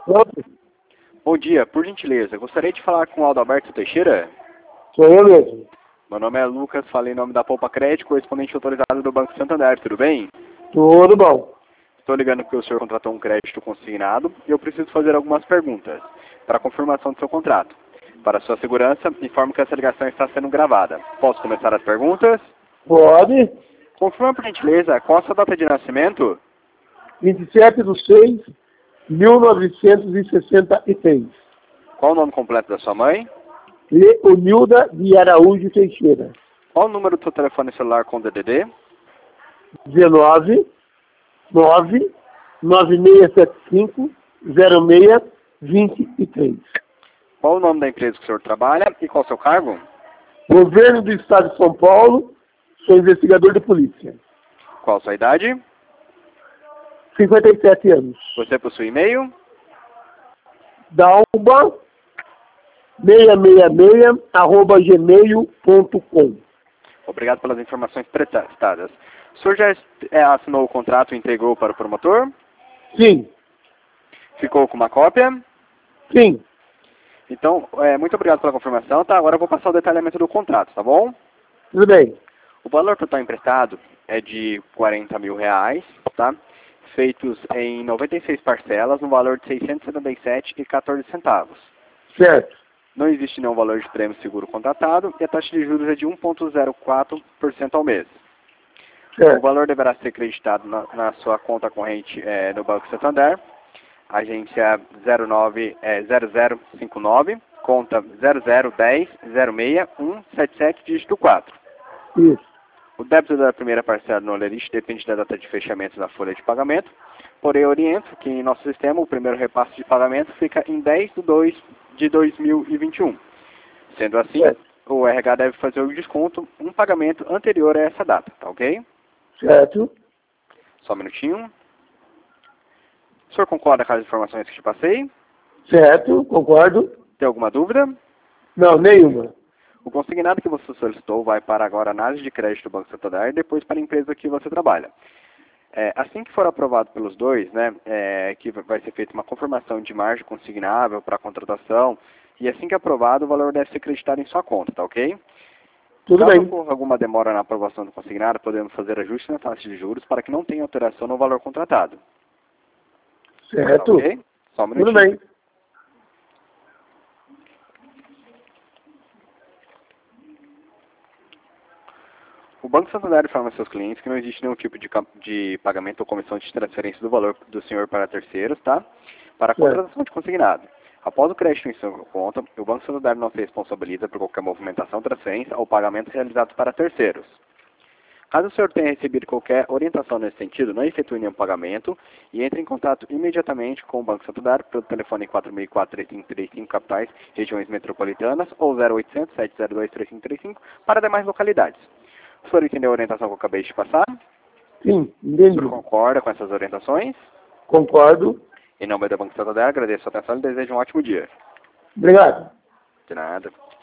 Pronto, Bom dia, por gentileza, gostaria de falar com o Adalberto Teixeira. sou eu mesmo. Meu nome é Lucas, falei em nome da Poupa Crédito, correspondente autorizado do Banco Santander, tudo bem? Tudo bom. Estou ligando porque o senhor contratou um crédito consignado e eu preciso fazer algumas perguntas para a confirmação do seu contrato. Para sua segurança, informo que essa ligação está sendo gravada. Posso começar as perguntas? Pode. Confirma, por gentileza, qual a sua data de nascimento? 27/6/1966. Qual o nome completo da sua mãe? Leonilda de Araújo Teixeira. Qual o número do seu telefone celular com DDD? 19 9 9675 0623. Qual o nome da empresa que o senhor trabalha e qual o seu cargo? Governo do Estado de São Paulo, sou investigador de polícia. Qual a sua idade? 57 anos. Você possui e-mail? Dalba 666@gmail.com. Obrigado pelas informações prestadas. O senhor já assinou o contrato e entregou para o promotor? Sim, Ficou com uma cópia? sim, Então, muito obrigado pela confirmação, tá? Agora eu vou passar o detalhamento do contrato, tá bom? tudo bem. O valor total emprestado é de R$40 mil, tá? Feitos em 96 parcelas, no valor de R$ 677,14. Certo, Não existe nenhum valor de prêmio seguro contratado e a taxa de juros é de 1,04% ao mês. O certo, valor deverá ser acreditado na sua conta corrente no Banco Santander, agência 0059, conta 0010060177, dígito 4. isso, O débito da primeira parcela no Olerite depende da data de fechamento da folha de pagamento, porém eu oriento que em nosso sistema o primeiro repasse de pagamento fica em 10/2 de 2021. Sendo assim, certo, o RH deve fazer o desconto um pagamento anterior a essa data, tá ok? certo, Só um minutinho. O senhor concorda com as informações que te passei? certo, concordo. Tem alguma dúvida? Não, nenhuma. O consignado que você solicitou vai para agora a análise de crédito do Banco Santander e depois para a empresa que você trabalha. Assim que for aprovado pelos dois, né, que vai ser feita uma confirmação de margem consignável para a contratação, e assim que aprovado, o valor deve ser acreditado em sua conta, tá ok? Tudo Caso bem, ocorra alguma demora na aprovação do consignado, podemos fazer ajuste na taxa de juros para que não tenha alteração no valor contratado. Tá certo, ok? Só um tudo minutinho. bem. O Banco Santander informa aos seus clientes que não existe nenhum tipo de pagamento ou comissão de transferência do valor do senhor para terceiros, tá? Para a Certo. contratação de consignado. Após o crédito em sua conta, o Banco Santander não se responsabiliza por qualquer movimentação, transferência ou pagamento realizado para terceiros. Caso o senhor tenha recebido qualquer orientação nesse sentido, não efetue nenhum pagamento e entre em contato imediatamente com o Banco Santander pelo telefone 464-3535 capitais, regiões metropolitanas ou 0800-702-3535 para demais localidades. O senhor entendeu a orientação que eu acabei de passar? Sim, O entendi. senhor concorda com essas orientações? Concordo. Em nome do Banco Santander, agradeço a atenção e desejo um ótimo dia. Obrigado. De nada.